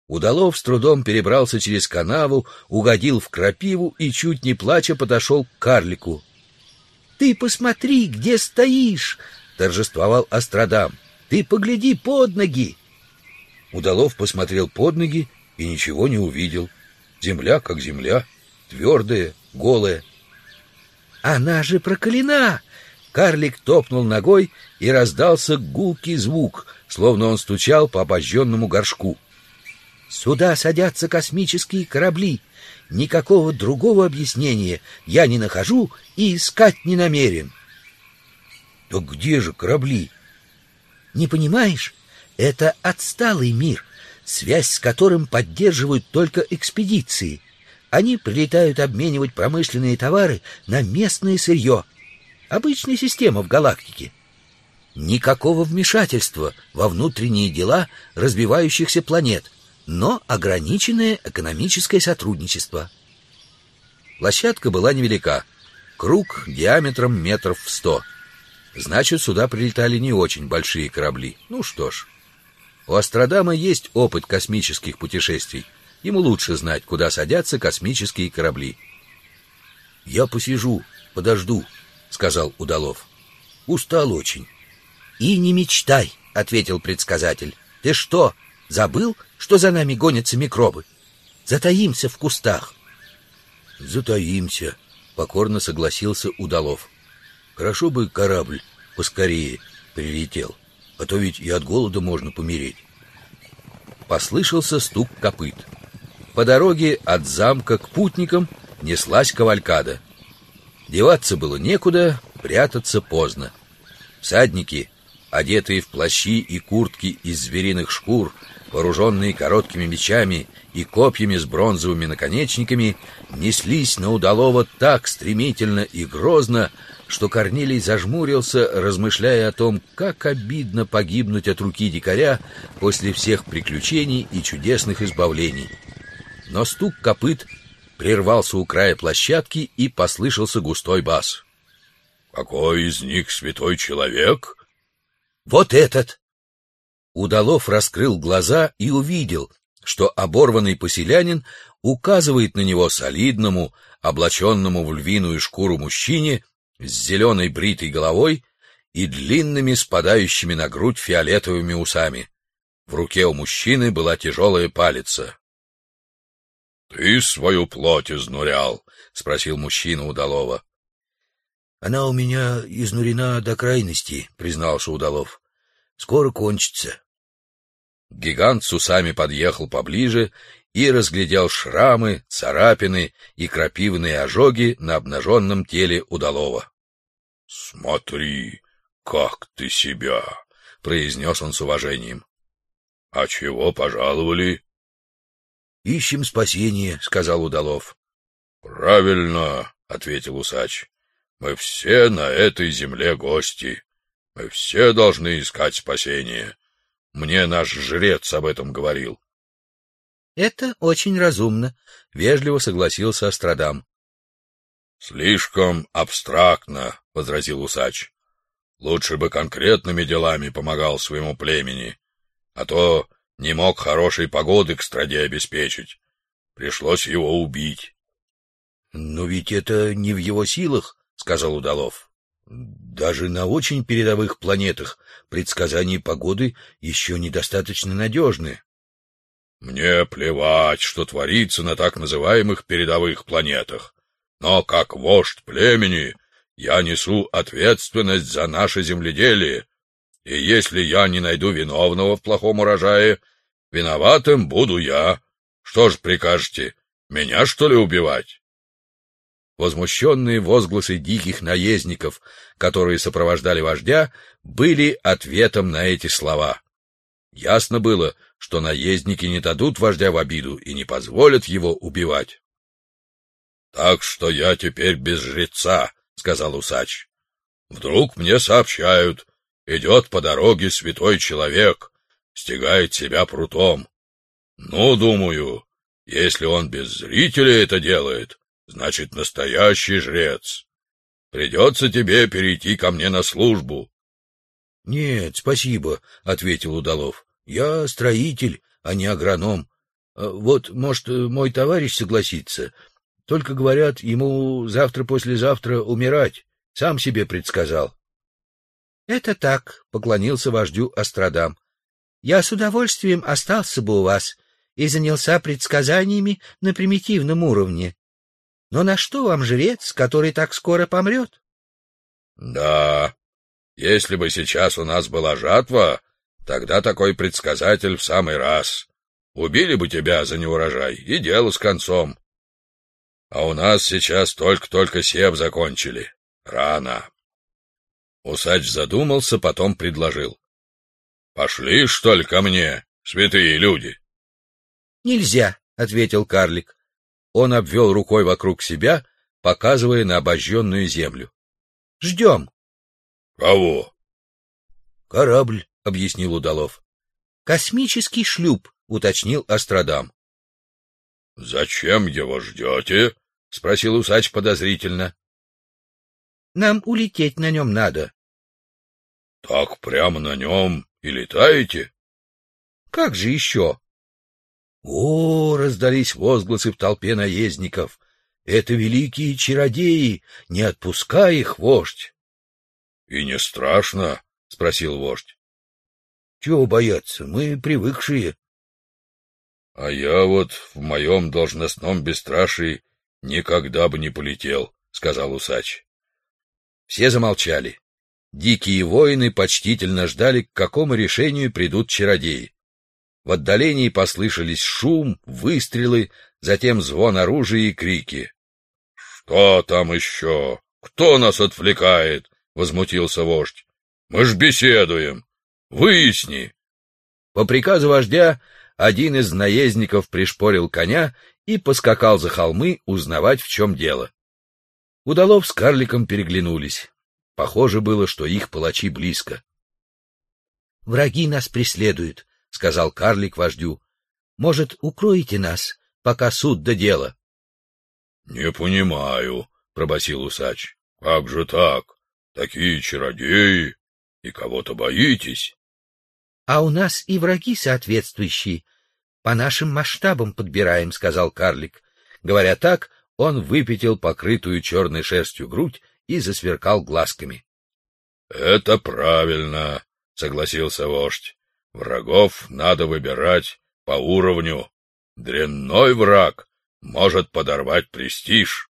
Удалов с трудом перебрался через канаву, угодил в крапиву и, чуть не плача, подошел к карлику. — Ты посмотри, где стоишь! — торжествовал Острадам. — Ты погляди под ноги! Удалов посмотрел под ноги и ничего не увидел. Земля как земля, твердая, голая. — Она же прокалена! Карлик топнул ногой, и раздался гулкий звук, словно он стучал по обожженному горшку. Сюда садятся космические корабли. Никакого другого объяснения я не нахожу и искать не намерен. — Так где же корабли? — Не понимаешь? Это отсталый мир, связь с которым поддерживают только экспедиции. Они прилетают обменивать промышленные товары на местное сырье. Обычная система в галактике. Никакого вмешательства во внутренние дела развивающихся планет, но ограниченное экономическое сотрудничество. Площадка была невелика, круг диаметром метров в 100. Значит, сюда прилетали не очень большие корабли. Ну что ж, у Острадама есть опыт космических путешествий. Ему лучше знать, куда садятся космические корабли. — Я посижу, подожду, — сказал Удалов. — Устал очень. — И не мечтай, — ответил предсказатель. — Ты что, забыл, что за нами гонятся микробы? Затаимся в кустах. — Затаимся, — покорно согласился Удалов. — Хорошо бы корабль поскорее прилетел, а то ведь и от голода можно помереть. Послышался стук копыт. По дороге от замка к путникам неслась кавалькада. Деваться было некуда, прятаться поздно. Всадники, одетые в плащи и куртки из звериных шкур, вооруженные короткими мечами и копьями с бронзовыми наконечниками, неслись на Удалова так стремительно и грозно, что Корнилий зажмурился, размышляя о том, как обидно погибнуть от руки дикаря после всех приключений и чудесных избавлений. Но стук копыт прервался у края площадки, и послышался густой бас. — Какой из них святой человек? — Вот этот! Удалов раскрыл глаза и увидел, что оборванный поселянин указывает на него солидному, облаченному в львиную шкуру мужчине с зеленой бритой головой и длинными спадающими на грудь фиолетовыми усами. В руке у мужчины была тяжелая палица. — Ты свою плоть изнурял? — спросил мужчина Удалова. — Она у меня изнурена до крайности, — признался Удалов. — Скоро кончится. Гигант с усами подъехал поближе и разглядел шрамы, царапины и крапивные ожоги на обнаженном теле Удалова. — Смотри, как ты себя! — произнес он с уважением. — А чего пожаловали? — Ищем спасения, — сказал Удалов. — Правильно, — ответил усач. — Мы все на этой земле гости. Мы все должны искать спасение. Мне наш жрец об этом говорил. — Это очень разумно, — вежливо согласился Острадам. — Слишком абстрактно, — возразил усач. — Лучше бы конкретными делами помогал своему племени, а то не мог хорошей погоды к страде обеспечить. Пришлось его убить. — Но ведь это не в его силах, — сказал Удалов. Даже на очень передовых планетах предсказания погоды еще недостаточно надежны. — Мне плевать, что творится на так называемых передовых планетах, но как вождь племени я несу ответственность за наше земледелие, и если я не найду виновного в плохом урожае, виноватым буду я. Что ж прикажете, меня, что ли, убивать? Возмущенные возгласы диких наездников, которые сопровождали вождя, были ответом на эти слова. Ясно было, что наездники не дадут вождя в обиду и не позволят его убивать. — Так что я теперь без жреца, — сказал усач. — Вдруг мне сообщают, идет по дороге святой человек, стягает себя прутом. Ну, думаю, если он без зрителя это делает, значит, настоящий жрец. Придется тебе перейти ко мне на службу. — Нет, спасибо, — ответил Удалов. — Я строитель, а не агроном. Вот, может, мой товарищ согласится. Только, говорят, ему завтра-послезавтра умирать. Сам себе предсказал. — Это так, — поклонился вождю Астрадам. — Я с удовольствием остался бы у вас и занялся предсказаниями на примитивном уровне. Но на что вам жрец, который так скоро помрет? — Да, если бы сейчас у нас была жатва, тогда такой предсказатель в самый раз. Убили бы тебя за неурожай, и дело с концом. А у нас сейчас только-только сев закончили. Рано. Усач задумался, потом предложил. — Пошли, что ли, ко мне, святые люди? — Нельзя, — ответил карлик. Он обвел рукой вокруг себя, показывая на обожженную землю. — Ждем. — Кого? — Корабль, — объяснил Удалов. — Космический шлюп, — уточнил Астрадам. — Зачем его ждете? — спросил усач подозрительно. — Нам улететь на нем надо. — Так прямо на нем и летаете? — Как же еще? О, раздались возгласы в толпе наездников. Это великие чародеи, не отпускай их, вождь. — И не страшно? — спросил вождь. — Чего бояться, мы привыкшие. — А я вот в моем должностном бесстрашии никогда бы не полетел, — сказал усач. Все замолчали. Дикие воины почтительно ждали, к какому решению придут чародеи. В отдалении послышались шум, выстрелы, затем звон оружия и крики. — Что там еще? Кто нас отвлекает? — возмутился вождь. — Мы ж беседуем. Выясни. По приказу вождя один из наездников пришпорил коня и поскакал за холмы узнавать, в чем дело. Удалов с карликом переглянулись. Похоже было, что их палачи близко. — Враги нас преследуют, — сказал карлик вождю. — Может, укроете нас, пока суд до дела? — Не понимаю, — пробасил усач. — Как же так? Такие чародеи, и кого-то боитесь? — А у нас и враги соответствующие. По нашим масштабам подбираем, — сказал карлик. Говоря так, он выпятил покрытую черной шерстью грудь и засверкал глазками. — Это правильно, — согласился вождь. — Врагов надо выбирать по уровню. Дрянной враг может подорвать престиж.